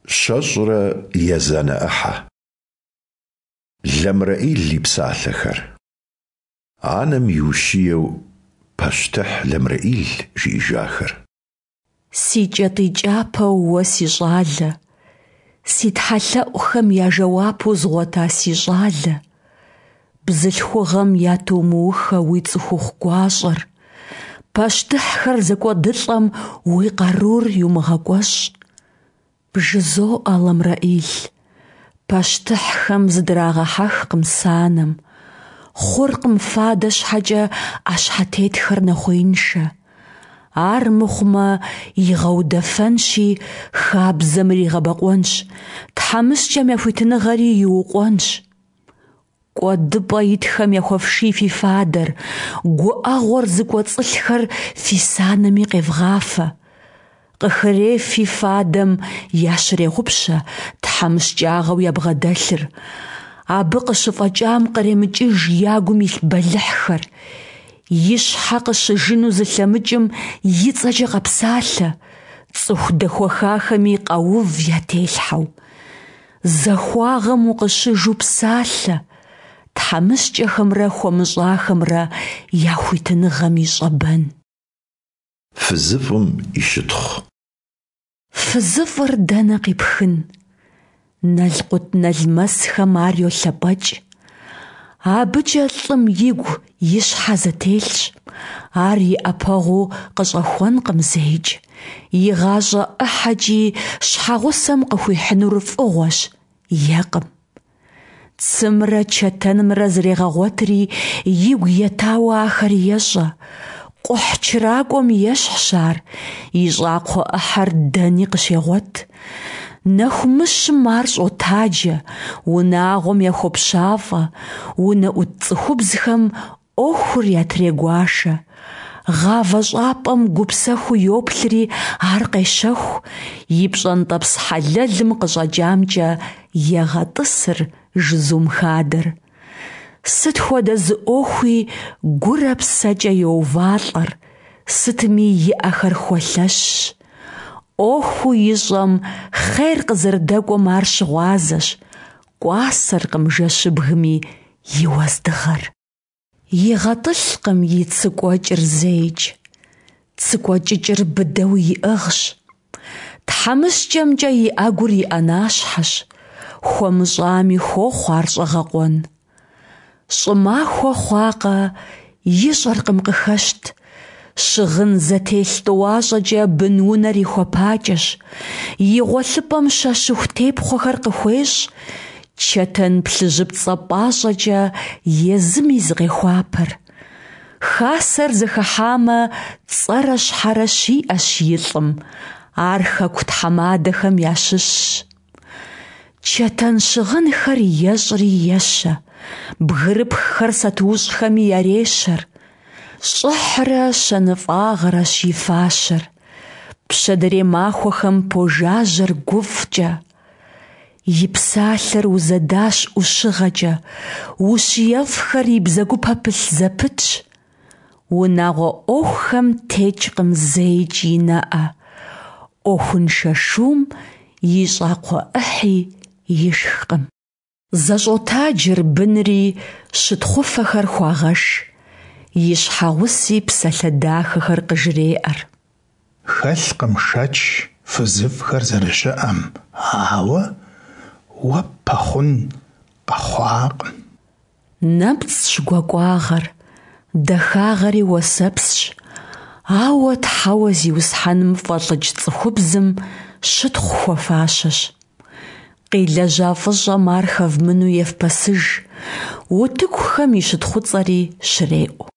Щэщӏрэ езэнэӏыхьэ. Лэмрəӏил и псалъэхэр. Анэм иущиеу пащтыхь Лэмрəӏил жиӏэжахэр. Си кӏэтӏий кӏапэу уэ си щӏалэ, си тхьэлъэӏухэм я жэуапу згъуэта си щӏалэ, бзылъхугъэм ятумыухэ уи цӏыхухъу гуащӏэр, пащтыхьхэр зэкӏуэдылӏэм уи къарур иумыгъэкӏуэщӏ. Бжызоӏэ Лэмрəӏил, пащтыхьхэм зыдрагъэхьэхкъым санэм, хъуркъым фадэ щхьэкӏэ ӏэщхьэтетхэр нэхъуеиншэ. Ар мыхъумэ, игъэудэфэнщи, хабзэм иригъэбэкъуэнщ, тхьэмыщкӏэм яхуитыныгъэри иукъуэнщ. Кӏуэдыпӏэ итхэм яхуэфший фи фадэр, гуӏэгъуэр зыкӏуэцӏылъхэр фи санэми къевгъафэ. Къыхреф фи фадэм ящрегъупщэ тхьэмыщкӏагъэу ябгъэдэлъыр. Абы къыщыфӏэкӏам къремыкӏыж ягум илъ бэлыхьхэр. И щхьэ къыщыжыну зылъэмыкӏым и цӏэкӏэ къэпсалъэ, цӏыху дэхуэхахэми къэув ятелъхьэу. Зэхуагъым укъыщыжу псалъэ, тхьэмыщкӏэхэмрэ хуэмыщӏахэмрэ яхуитыныгъэм ищӏэбэн. Фызыфӏым ищытхъу. Фызыфӏыр дэнэ къипхын? Налкъут налмэсхэм ар йолъэпӏэкӏ. Абыкӏэ лӏым игу и щхьэ зэтелъщ, ар и ӏэпэгъу къыщӏэхуэнкъым зейкӏ. И гъащӏэ ӏыхьэкӏи щхьэгъусэм къыхуихьынур фӏыгъуэщ, екъым. Цымрэ чэтэнымрэ зрегъэгъуэтри, игу етауэ ахэр ещӏэ. Къухь чыракӏуэм ещхьщ ар, и щӏакхъуэ ӏыхьэр дэни къыщегъуэт. Нэхумыщым ар щӏотаджэ, унагъуэм яхуопщафӏэ, унэӏут цӏыхубзхэм ӏуэхур ятрегуашэ. Гъавэ щӏапӏэм гупсэхуу йоплъри, ар къещэху, и пщӏэнтӏэпс хьэлэлым къыщӏэкӏамкӏэ егъэтӏысыр жызум хадэр. Сыт хуэдэ зы ӏуэхуи гурэ псэкӏэ йоувалӏэр, сытми иӏэхэр хуэлъэщ. ӏуэхуу ищӏэм хъер къызэрыдэкӏуэм ар щыгъуазэщ, кӏуасэркъым жэщыбгыми и уэздыгъэр. Игъэтӏылъкъым и цыкӏуэкӏыр зейкӏ, цыкӏуэкӏыкӏыр быдэу иӏыгъщ. Тхьэмыщкӏэмкӏэ и ӏэгур и ӏэнащхьэщ, хуэмыщӏами хохъуэ ар щӏэгъэкъуэн. Щӏымахуэ хъуакъэ, ищӏэркъым къыхэщт. Щыгъын зэтелъ тӏуащӏэкӏэ бын унэр и хуэпакӏэщ. И гъуэлъыпӏэм щэщыху тепхъуэхэр къыхуещӏ. Чэтэн плъыжьыпцӏэ пӏащӏэкӏэ езыми зыкъехуапэр. Хасэр зэхыхьамэ, цӏэрэ щхьэрэ щиӏэщ и лӏым. Ар хэку тхьэмадэхэм ящыщщ. Чэтэн щыгъынхэр ещӏри ещэ, бгырыпххэр сатыущӏхэми ярешэр. Щӏыхьрэ щэныфӏагъэрэщ и фащэр. Пщэдырей махуэхэм пожажьэр гуфӏкӏэ. И псалъэр узэдащ ӏущыгъэкӏэ, ущиефхэр и бзэгупэ пылъ зэпытщ. Унагъуэ ӏуэхухэм текӏкъым зейкӏ и нэӏэ. ӏуэхуншэ шум и щӏакхъуэ ӏыхьи ишхкъым. Зэщӏотаджэр бынри щытхъуфэхэр хуагъэш. И щхьэгъуси псалъэ дахэхэр къыжреӏэр. Хэлъкъым шэч фызыфӏхэр зэрыщыӏэм, ауэ уэ пэхъун къэхъуакъым. Нэпцӏщ гуакӏуагъэр, дахагъэри уэсэпсщ. Ауэ тхьэуэ зиусхьэным фӏэлӏыкӏ цӏыхубзым щытхъу хуэфащэщ. Къилэжьа фӏыщӏэм ар хэвмыну ефпэсыж, утыкухэм и щытхъуцӏэри щреӏу.